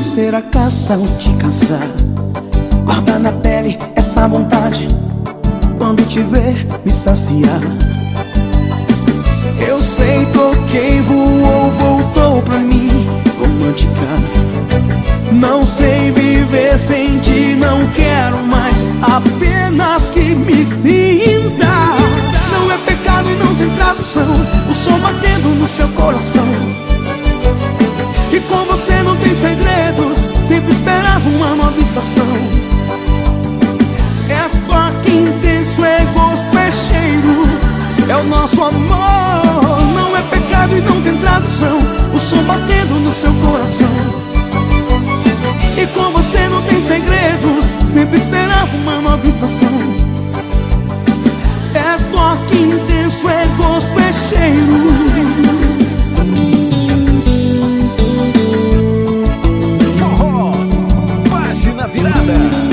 ser a caça ou te caçar. Guarda na pele essa vontade, quando te ver me saciar. Eu sei, toquei, voou, voltou pra mim, romântica. Não sei viver sem ti, não quero mais, apenas que me sinta. Não é pecado e não tem tradução, o som batendo no seu coração. E com você não tem segredos, sempre esperava uma nova estação. É toque intenso, é gosto, é cheiro, é o nosso amor. Não é pecado e não tem tradução, o som batendo no seu coração. E com você não tem segredos, sempre esperava uma nova estação. É toque intenso, é gosto, é cheiro. Forró, página virada.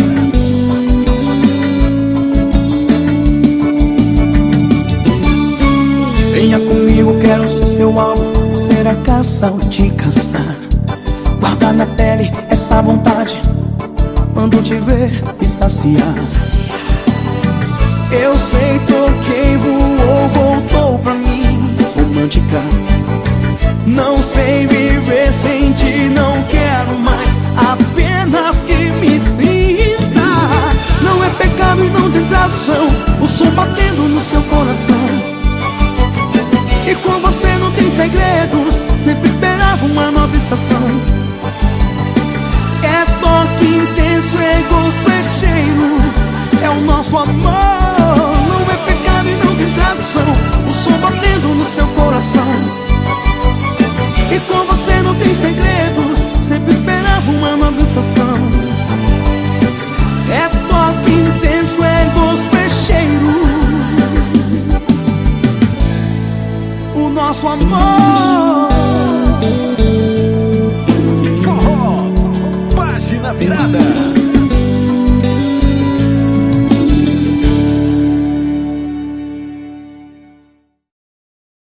Venha comigo, quero ser seu alvo, ser a caça ou te caçar. Guardar na pele essa vontade, quando te ver me saciar. Eu sei, toquei, voou, voltou pra mim, romântica. Não sei